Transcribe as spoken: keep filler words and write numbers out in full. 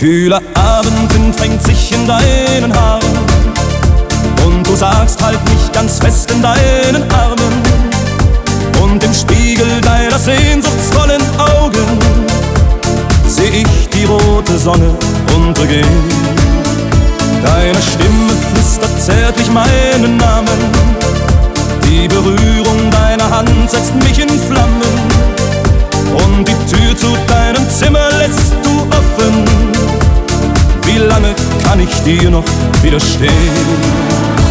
Kühler Abendwind fängt sich in deinen Haaren und du sagst, halt mich ganz fest in deinen Armen. Und im Spiegel deiner sehnsuchtsvollen Augen seh ich die rote Sonne untergehen. Deine Stimme flüstert zärtlich meinen Namen, die Berührung deiner Hand setzt mich in Flammen, und die Tür zu deinem Zimmer lässt du offen. Wie lange kann ich dir noch widerstehen?